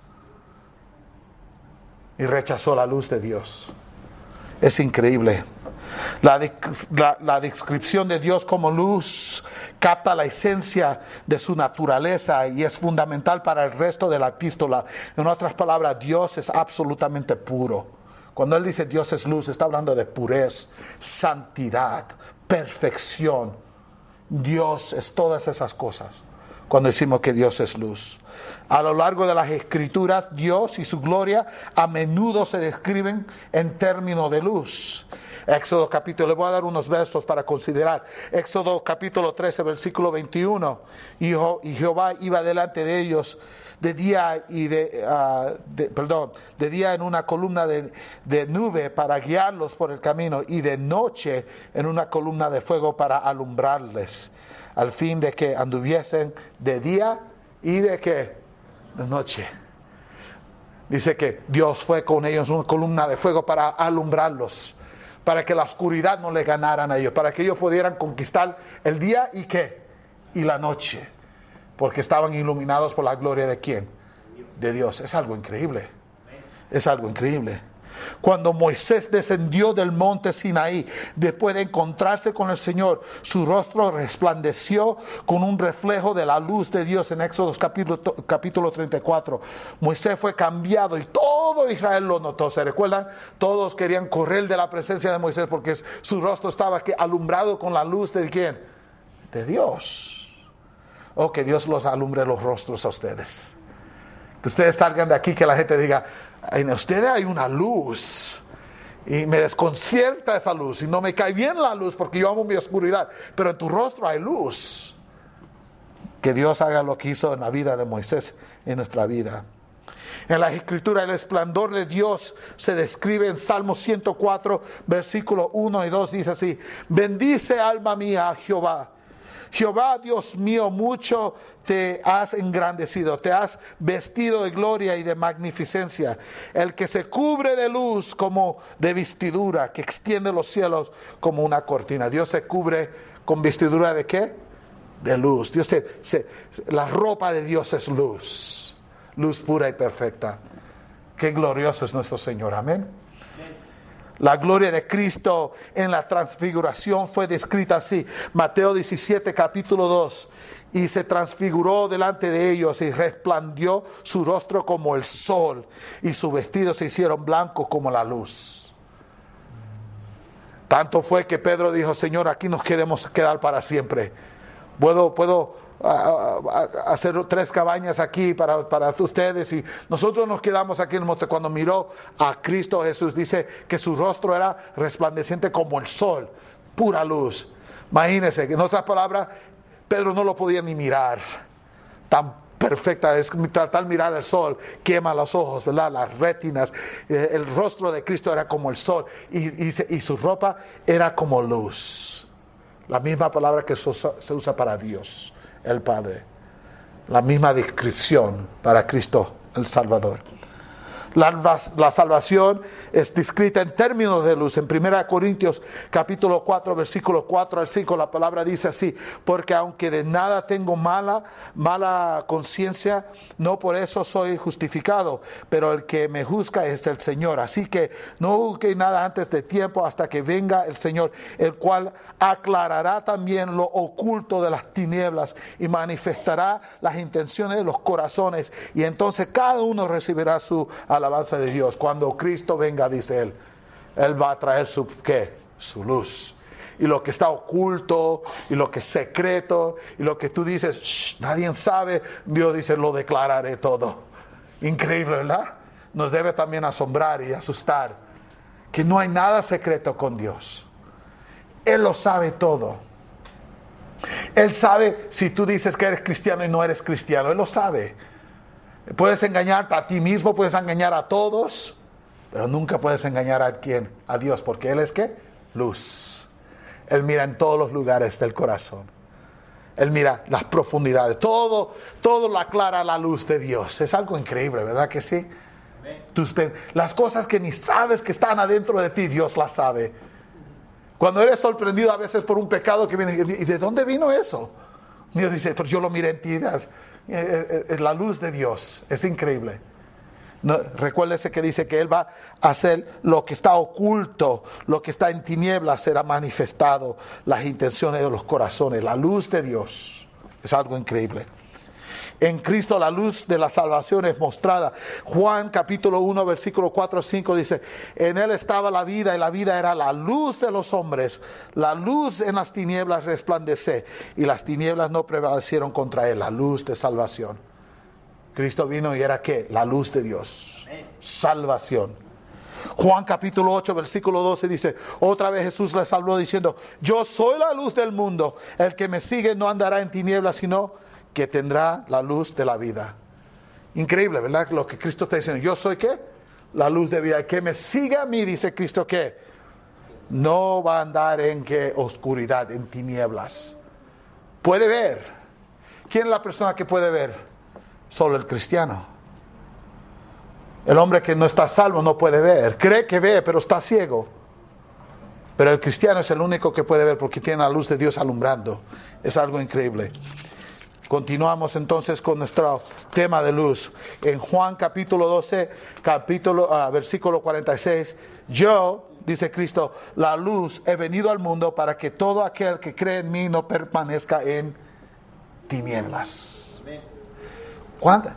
Y rechazó la luz de Dios. Es increíble. La, la, la descripción de Dios como luz capta la esencia de su naturaleza y es fundamental para el resto de la epístola. En otras palabras, Dios es absolutamente puro. Cuando Él dice Dios es luz, está hablando de pureza, santidad, perfección. Dios es todas esas cosas cuando decimos que Dios es luz. A lo largo de las Escrituras, Dios y su gloria a menudo se describen en términos de luz. Éxodo capítulo, le voy a dar unos versos para considerar. Éxodo capítulo trece, versículo veintiuno. Y, y Jehová iba delante de ellos de día y de, uh, de perdón, de día en una columna de, de nube para guiarlos por el camino, y de noche en una columna de fuego para alumbrarles, al fin de que anduviesen de día y de que de noche. Dice que Dios fue con ellos en una columna de fuego para alumbrarlos, para que la oscuridad no le ganaran a ellos, para que ellos pudieran conquistar el día y qué, y la noche, porque estaban iluminados por la gloria de quién, de Dios. Es algo increíble, es algo increíble. Cuando Moisés descendió del monte Sinaí, después de encontrarse con el Señor, su rostro resplandeció con un reflejo de la luz de Dios. En Éxodo capítulo, capítulo treinta y cuatro, Moisés fue cambiado y todo Israel lo notó. ¿Se recuerdan? Todos querían correr de la presencia de Moisés porque su rostro estaba alumbrado con la luz de ¿quién? De Dios. Oh, que Dios los alumbre los rostros a ustedes. Que ustedes salgan de aquí, que la gente diga, en ustedes hay una luz y me desconcierta esa luz y no me cae bien la luz porque yo amo mi oscuridad, pero en tu rostro hay luz. Que Dios haga lo que hizo en la vida de Moisés, en nuestra vida. En la Escritura, el esplendor de Dios se describe en Salmo ciento cuatro, versículos uno y dos. Dice así: bendice alma mía a Jehová, Jehová, Dios mío, mucho te has engrandecido, te has vestido de gloria y de magnificencia. El que se cubre de luz como de vestidura, que extiende los cielos como una cortina. Dios se cubre con vestidura ¿de qué? De luz. Dios se, se, la ropa de Dios es luz. Luz pura y perfecta. Qué glorioso es nuestro Señor. Amén. La gloria de Cristo en la transfiguración fue descrita así. Mateo diecisiete, capítulo dos. Y se transfiguró delante de ellos y resplandeció su rostro como el sol. Y sus vestidos se hicieron blancos como la luz. Tanto fue que Pedro dijo, Señor, aquí nos queremos quedar para siempre. Puedo, puedo a, a, hacer tres cabañas aquí para, para ustedes, y nosotros nos quedamos aquí en el monte. Cuando miró a Cristo Jesús, dice que su rostro era resplandeciente como el sol, pura luz. Imagínense, en otras palabras, Pedro no lo podía ni mirar, tan perfecta es. Tratar de mirar el sol quema los ojos, ¿verdad? Las rétinas. Eh, el rostro de Cristo era como el sol, y, y, y su ropa era como luz. La misma palabra que se usa, se usa para Dios el Padre, la misma descripción para Cristo el Salvador. La, la salvación es descrita en términos de luz. En primera Corintios capítulo cuatro, versículo cuatro al cinco, la palabra dice así: porque aunque de nada tengo mala, mala conciencia, no por eso soy justificado, pero el que me juzga es el Señor. Así que no juzguéis nada antes de tiempo, hasta que venga el Señor, el cual aclarará también lo oculto de las tinieblas y manifestará las intenciones de los corazones, y entonces cada uno recibirá su alabanza de Dios. Cuando Cristo venga, dice él, él va a traer su ¿qué? Su luz. Y lo que está oculto, y lo que es secreto, y lo que tú dices, shh, nadie sabe, Dios dice, lo declararé todo. Increíble, ¿verdad? Nos debe también asombrar y asustar que no hay nada secreto con Dios. Él lo sabe todo. Él sabe si tú dices que eres cristiano y no eres cristiano. Él lo sabe. Puedes engañarte a ti mismo, puedes engañar a todos, pero nunca puedes engañar a quién, a Dios, porque Él es ¿qué? Luz. Él mira en todos los lugares del corazón. Él mira las profundidades. Todo, todo lo aclara la luz de Dios. Es algo increíble, ¿verdad que sí? Tus, las cosas que ni sabes que están adentro de ti, Dios las sabe. Cuando eres sorprendido a veces por un pecado que viene, ¿y de dónde vino eso? Dios dice, pues yo lo miré en ti. Es la luz de Dios, es increíble. No, recuérdese que dice que Él va a hacer lo que está oculto, lo que está en tinieblas será manifestado, las intenciones de los corazones. La luz de Dios es algo increíble. En Cristo la luz de la salvación es mostrada. Juan capítulo uno versículo cuatro a cinco dice: en Él estaba la vida, y la vida era la luz de los hombres. La luz en las tinieblas resplandece, y las tinieblas no prevalecieron contra Él. La luz de salvación. Cristo vino y era ¿qué? La luz de Dios. Salvación. Juan capítulo ocho versículo doce dice: otra vez Jesús les habló diciendo: yo soy la luz del mundo. El que me sigue no andará en tinieblas, sino que tendrá la luz de la vida. Increíble, ¿verdad? Lo que Cristo está diciendo. Yo soy ¿qué? La luz de vida. El que me sigue a mí, dice Cristo, ¿qué? No va a andar en ¿qué? Oscuridad, en tinieblas. Puede ver. ¿Quién es la persona que puede ver? Solo el cristiano. El hombre que no está salvo no puede ver. Cree que ve, pero está ciego. Pero el cristiano es el único que puede ver, porque tiene la luz de Dios alumbrando. Es algo increíble. Continuamos entonces con nuestro tema de luz. En Juan capítulo doce, capítulo, uh, versículo cuarenta y seis, yo, dice Cristo, la luz he venido al mundo para que todo aquel que cree en mí no permanezca en tinieblas. ¿Cuánta?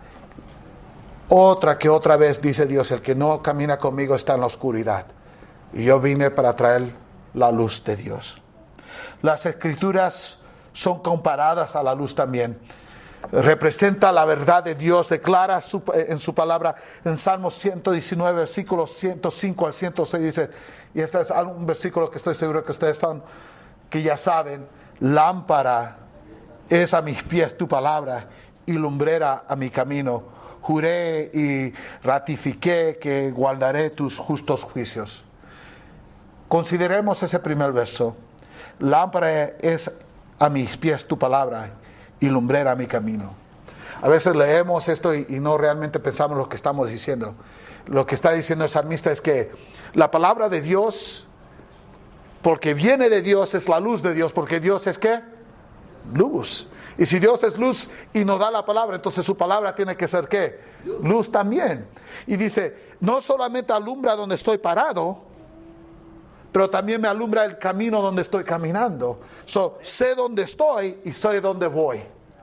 Otra que otra vez dice Dios: el que no camina conmigo está en la oscuridad. Y yo vine para traer la luz de Dios. Las escrituras son comparadas a la luz también. Representa la verdad de Dios, declara su, en su palabra en Salmos ciento diecinueve, versículos ciento cinco al ciento seis, dice, y este es un versículo que estoy seguro que ustedes están, que ya saben: lámpara es a mis pies tu palabra y lumbrera a mi camino. Juré y ratifiqué que guardaré tus justos juicios. Consideremos ese primer verso. Lámpara es a mis pies tu palabra y lumbrera mi camino. A veces leemos esto y, y no realmente pensamos lo que estamos diciendo. Lo que está diciendo el salmista es que la palabra de Dios, porque viene de Dios, es la luz de Dios, porque Dios es ¿qué? Luz. Y si Dios es luz y nos da la palabra, entonces su palabra tiene que ser ¿qué? Luz también. Y dice, no solamente alumbra donde estoy parado, pero también me alumbra el camino donde estoy caminando. So, sé dónde estoy y sé dónde voy.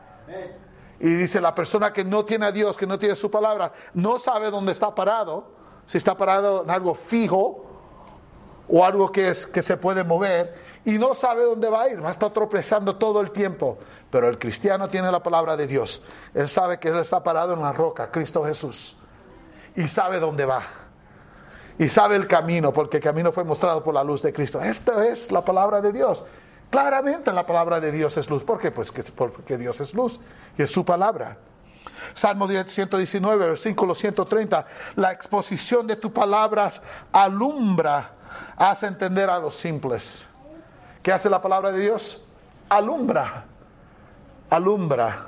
Y dice, la persona que no tiene a Dios, que no tiene su palabra, no sabe dónde está parado, si está parado en algo fijo o algo que, es, que se puede mover, y no sabe dónde va a ir, va a estar tropezando todo el tiempo. Pero el cristiano tiene la palabra de Dios. Él sabe que él está parado en la roca, Cristo Jesús, y sabe dónde va. Y sabe el camino, porque el camino fue mostrado por la luz de Cristo. Esta es la palabra de Dios. Claramente la palabra de Dios es luz. ¿Por qué? Pues que, porque Dios es luz y es su palabra. Salmo ciento diecinueve, versículo ciento treinta. La exposición de tus palabras alumbra, hace entender a los simples. ¿Qué hace la palabra de Dios? Alumbra. Alumbra.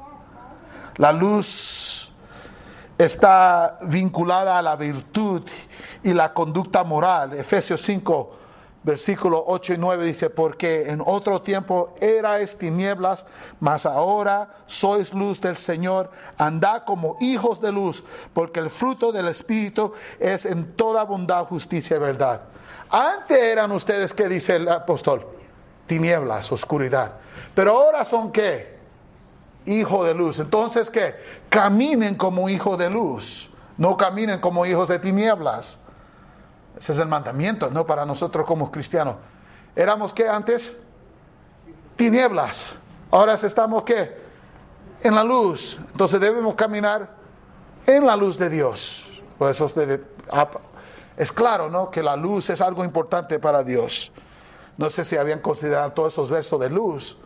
La luz está vinculada a la virtud y la conducta moral. Efesios cinco, versículo ocho y nueve dice, porque en otro tiempo erais tinieblas, mas ahora sois luz del Señor. Andad como hijos de luz, porque el fruto del Espíritu es en toda bondad, justicia y verdad. Antes eran ustedes, ¿qué dice el apóstol? Tinieblas, oscuridad. Pero ahora son ¿qué? Hijo de luz. Entonces ¿qué? Caminen como hijo de luz. No caminen como hijos de tinieblas. Ese es el mandamiento, no para nosotros como cristianos. ¿Éramos qué antes? Tinieblas. Ahora estamos ¿qué? En la luz. Entonces debemos caminar en la luz de Dios. Por eso es, es claro, ¿no? Que la luz es algo importante para Dios. No sé si habían considerado todos esos versos de luz.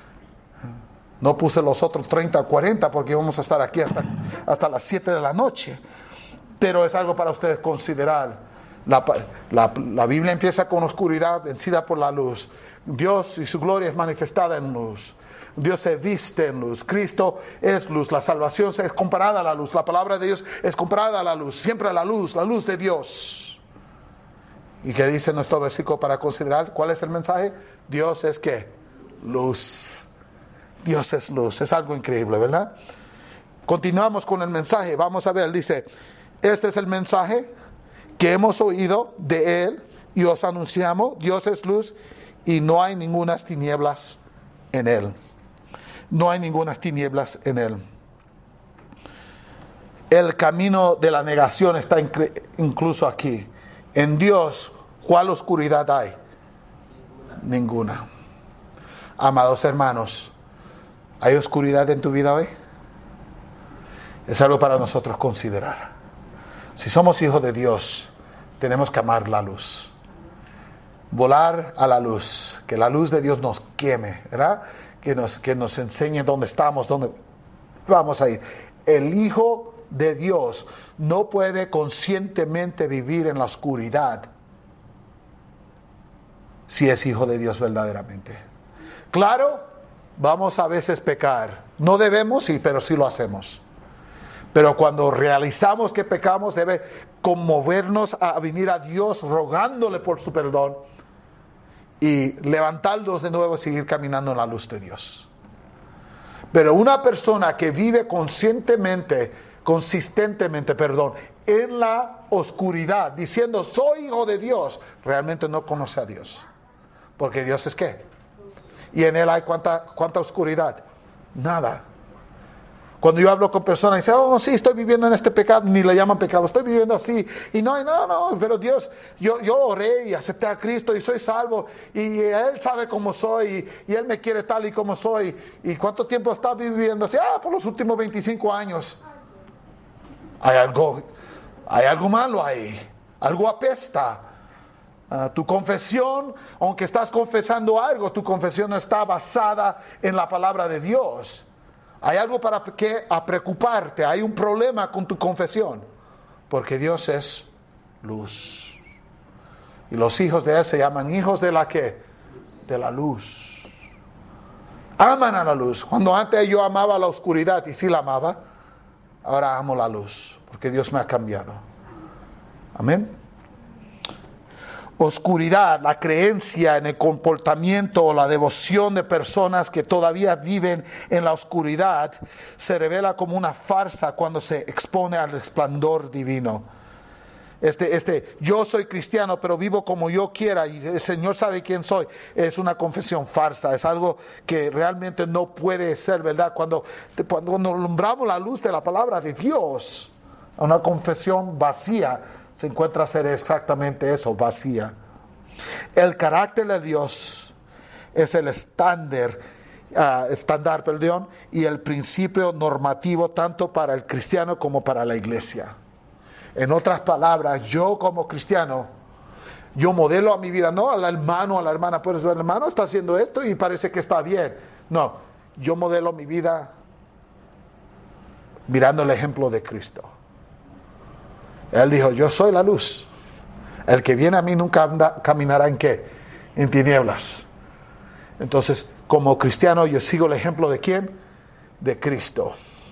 No puse los otros treinta o cuarenta porque vamos a estar aquí hasta, hasta las siete de la noche. Pero es algo para ustedes considerar. La, la, la Biblia empieza con oscuridad, vencida por la luz. Dios y su gloria es manifestada en luz. Dios se viste en luz. Cristo es luz. La salvación es comparada a la luz. La palabra de Dios es comparada a la luz. Siempre a la luz, la luz de Dios. ¿Y qué dice nuestro versículo para considerar? ¿Cuál es el mensaje? Dios es ¿qué? Luz. Dios es luz. Es algo increíble, ¿verdad? Continuamos con el mensaje. Vamos a ver, dice, este es el mensaje que hemos oído de Él y os anunciamos. Dios es luz y no hay ningunas tinieblas en Él. No hay ningunas tinieblas en Él. El camino de la negación está incluso aquí. En Dios, ¿cuál oscuridad hay? Ninguna. Ninguna. Amados hermanos, ¿hay oscuridad en tu vida hoy? Es algo para nosotros considerar. Si somos hijos de Dios, tenemos que amar la luz. Volar a la luz. Que la luz de Dios nos queme, ¿verdad? Que nos, que nos enseñe dónde estamos, dónde vamos a ir. El Hijo de Dios no puede conscientemente vivir en la oscuridad si es hijo de Dios verdaderamente. Claro, vamos a veces pecar. No debemos, sí, pero sí lo hacemos. Pero cuando realizamos que pecamos, debe conmovernos a venir a Dios rogándole por su perdón y levantarnos de nuevo y seguir caminando en la luz de Dios. Pero una persona que vive conscientemente, consistentemente, perdón, en la oscuridad, diciendo soy hijo de Dios, realmente no conoce a Dios. Porque Dios es ¿qué? Y en Él hay cuánta, cuánta oscuridad. Nada. Cuando yo hablo con personas y dicen, oh, sí, estoy viviendo en este pecado, ni le llaman pecado, estoy viviendo así. Y no, no, no, pero Dios, yo, yo oré y acepté a Cristo y soy salvo. Y Él sabe cómo soy y, y Él me quiere tal y como soy. ¿Y cuánto tiempo está viviendo así? Ah, por los últimos veinticinco años. Hay algo, hay algo malo ahí. Algo apesta. Uh, tu confesión, aunque estás confesando algo, tu confesión no está basada en la palabra de Dios. Hay algo para que a preocuparte. Hay un problema con tu confesión, porque Dios es luz y los hijos de Él se llaman hijos de la ¿qué? De la luz. Aman a la luz. Cuando antes yo amaba la oscuridad y sí la amaba, ahora amo la luz, porque Dios me ha cambiado. Amén. Oscuridad, la creencia en el comportamiento o la devoción de personas que todavía viven en la oscuridad, se revela como una farsa cuando se expone al resplandor divino. Este, este, yo soy cristiano, pero vivo como yo quiera y el Señor sabe quién soy. Es una confesión farsa, es algo que realmente no puede ser verdad. Cuando, cuando alumbramos la luz de la palabra de Dios, una confesión vacía se encuentra a ser exactamente eso, vacía. El carácter de Dios es el estándar, uh, estándar, perdón, y el principio normativo tanto para el cristiano como para la iglesia. En otras palabras, yo como cristiano, yo modelo a mi vida, no al hermano, a la hermana, pues el hermano está haciendo esto y parece que está bien. No, yo modelo mi vida mirando el ejemplo de Cristo. Él dijo, yo soy la luz. El que viene a mí nunca anda, caminará en qué? En tinieblas. Entonces, como cristiano, yo sigo el ejemplo de ¿quién? De Cristo.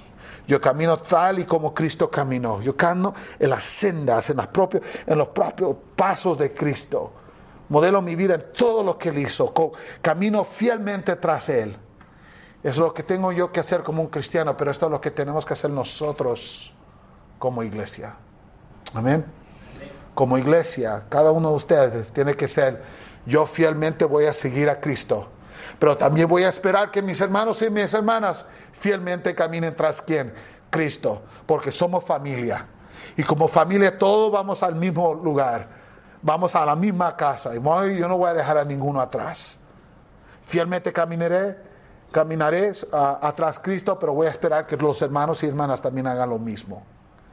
Yo camino tal y como Cristo caminó. Yo camino en las sendas, en, las propias, en los propios pasos de Cristo. Modelo mi vida en todo lo que Él hizo. Camino fielmente tras Él. Eso es lo que tengo yo que hacer como un cristiano, pero esto es lo que tenemos que hacer nosotros como iglesia. Amén. Como iglesia, cada uno de ustedes tiene que ser, yo fielmente voy a seguir a Cristo, pero también voy a esperar que mis hermanos y mis hermanas fielmente caminen tras ¿quién? Cristo, porque somos familia. Y como familia todos vamos al mismo lugar, vamos a la misma casa, y yo no voy a dejar a ninguno atrás. Fielmente caminaré, caminaré uh, atrás Cristo, pero voy a esperar que los hermanos y hermanas también hagan lo mismo.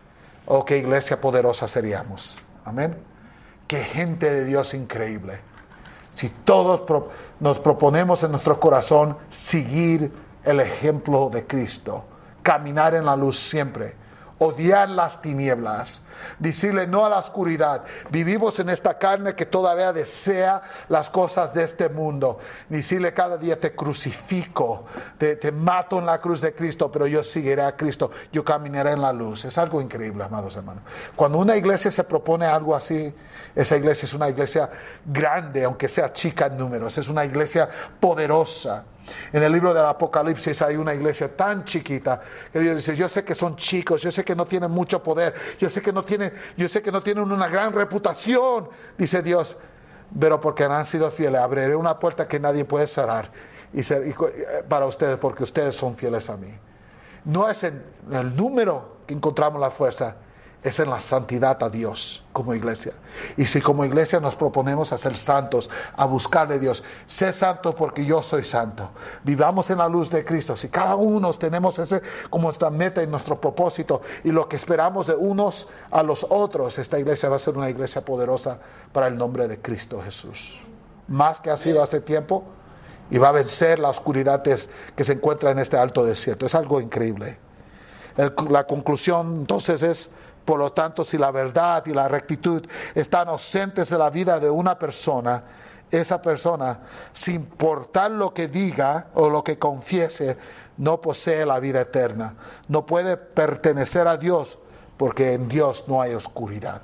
Oh, qué iglesia poderosa seríamos. Amén. Qué gente de Dios increíble. Si todos pro, nos proponemos en nuestro corazón seguir el ejemplo de Cristo, caminar en la luz siempre, odiar las tinieblas, decirle no a la oscuridad. Vivimos en esta carne que todavía desea las cosas de este mundo. Decirle cada día te crucifico, te, te mato en la cruz de Cristo, pero yo seguiré a Cristo, yo caminaré en la luz. Es algo increíble, amados hermanos. Cuando una iglesia se propone algo así, esa iglesia es una iglesia grande, aunque sea chica en números. Es una iglesia poderosa. En el libro del Apocalipsis hay una iglesia tan chiquita que Dios dice, yo sé que son chicos, yo sé que no tienen mucho poder, yo sé que no tienen, yo sé que no tienen una gran reputación, dice Dios, pero porque han sido fieles, abriré una puerta que nadie puede cerrar y ser, y, para ustedes, porque ustedes son fieles a mí. No es en el número que encontramos la fuerza, es en la santidad a Dios como iglesia. Y si como iglesia nos proponemos a ser santos, a buscar de Dios, sé santo porque yo soy santo. Vivamos en la luz de Cristo. Si cada uno tenemos ese como nuestra meta y nuestro propósito y lo que esperamos de unos a los otros, esta iglesia va a ser una iglesia poderosa para el nombre de Cristo Jesús. Más que ha sido hace tiempo, y va a vencer la oscuridad que se encuentra en este alto desierto. Es algo increíble. El, la conclusión entonces es, por lo tanto, si la verdad y la rectitud están ausentes de la vida de una persona, esa persona, sin importar lo que diga o lo que confiese, no posee la vida eterna. No puede pertenecer a Dios porque en Dios no hay oscuridad.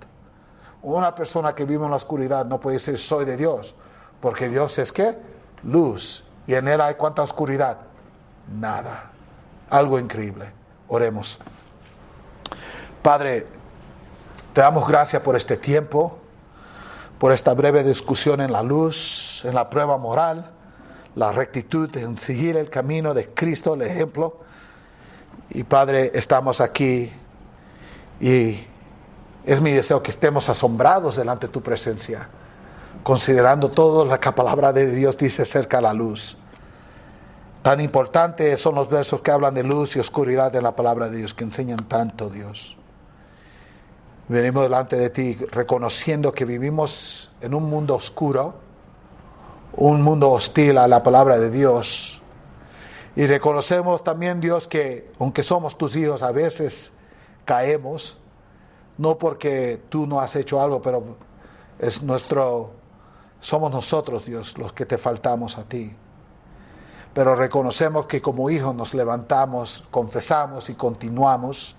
Una persona que vive en la oscuridad no puede decir soy de Dios, porque Dios es ¿qué? Luz. Y en Él hay ¿cuánta oscuridad? Nada. Algo increíble. Oremos. Padre, te damos gracias por este tiempo, por esta breve discusión en la luz, en la prueba moral, la rectitud, en seguir el camino de Cristo, el ejemplo. Y Padre, estamos aquí y es mi deseo que estemos asombrados delante de tu presencia, considerando todo lo que la palabra de Dios dice acerca de la luz. Tan importantes son los versos que hablan de luz y oscuridad de la palabra de Dios, que enseñan tanto, Dios. Venimos delante de ti reconociendo que vivimos en un mundo oscuro, un mundo hostil a la palabra de Dios. Y reconocemos también, Dios, que aunque somos tus hijos, a veces caemos, no porque tú no has hecho algo, pero es nuestro, somos nosotros, Dios, los que te faltamos a ti. pero reconocemos que como hijos nos levantamos, confesamos y continuamos.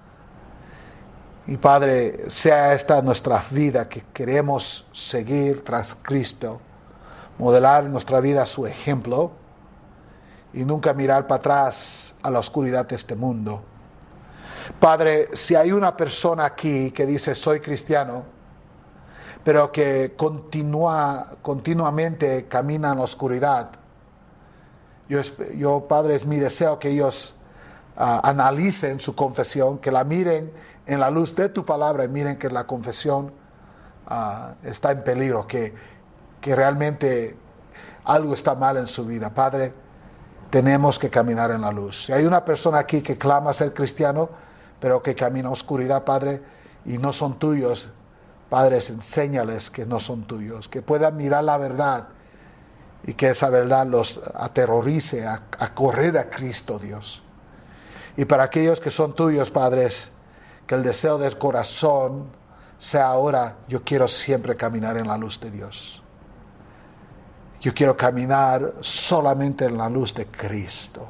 Y Padre, sea esta nuestra vida, que queremos seguir tras Cristo, modelar nuestra vida a su ejemplo y nunca mirar para atrás a la oscuridad de este mundo. Padre, si hay una persona aquí que dice soy cristiano, pero que continúa, continuamente camina en la oscuridad, yo, yo Padre, es mi deseo que ellos uh, analicen su confesión, que la miren en la luz de tu palabra y miren que la confesión uh, está en peligro, que, que realmente algo está mal en su vida. Padre, tenemos que caminar en la luz. Si hay una persona aquí que clama ser cristiano, pero que camina en oscuridad, Padre, y no son tuyos, Padre, enséñales que no son tuyos, que puedan mirar la verdad y que esa verdad los aterrorice a, a correr a Cristo, Dios. Y para aquellos que son tuyos, Padres, que el deseo del corazón sea ahora, yo quiero siempre caminar en la luz de Dios. Yo quiero caminar solamente en la luz de Cristo.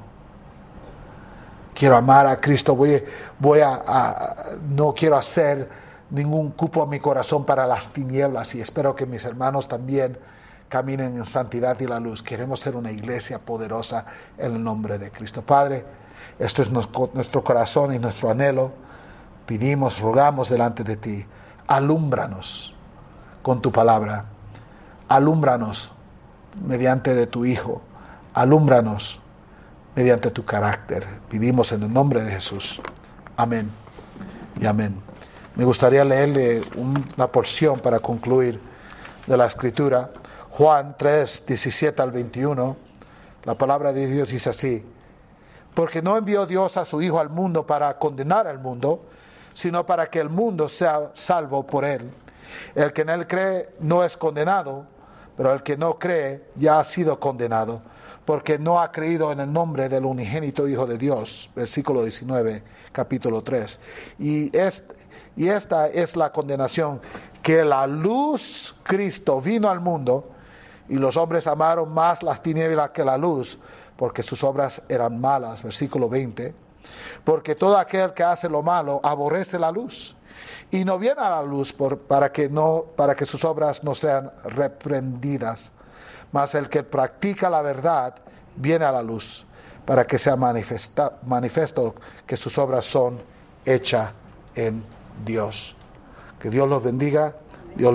Quiero amar a Cristo. Voy, voy a, a, no quiero hacer ningún cupo en mi corazón para las tinieblas, y espero que mis hermanos también caminen en santidad y la luz. Queremos ser una iglesia poderosa en el nombre de Cristo. Padre, esto es nuestro, nuestro corazón y nuestro anhelo. Pedimos, rogamos delante de ti. Alúmbranos con tu palabra. Alúmbranos mediante de tu Hijo. Alúmbranos mediante tu carácter. Pedimos en el nombre de Jesús. Amén y amén. Me gustaría leerle una porción para concluir de la Escritura. Juan tres, diecisiete al veintiuno. La palabra de Dios dice así: porque no envió Dios a su Hijo al mundo para condenar al mundo, sino para que el mundo sea salvo por él. El que en él cree no es condenado, pero el que no cree ya ha sido condenado, porque no ha creído en el nombre del unigénito Hijo de Dios. Versículo diecinueve, capítulo tres. Y, es, y esta es la condenación, que la luz, Cristo, vino al mundo, y los hombres amaron más las tinieblas que la luz, porque sus obras eran malas. Versículo veinte. Porque todo aquel que hace lo malo aborrece la luz, y no viene a la luz por, para, que no, para que sus obras no sean reprendidas. Mas el que practica la verdad viene a la luz, para que sea manifesta, manifiesto que sus obras son hechas en Dios. Que Dios los bendiga.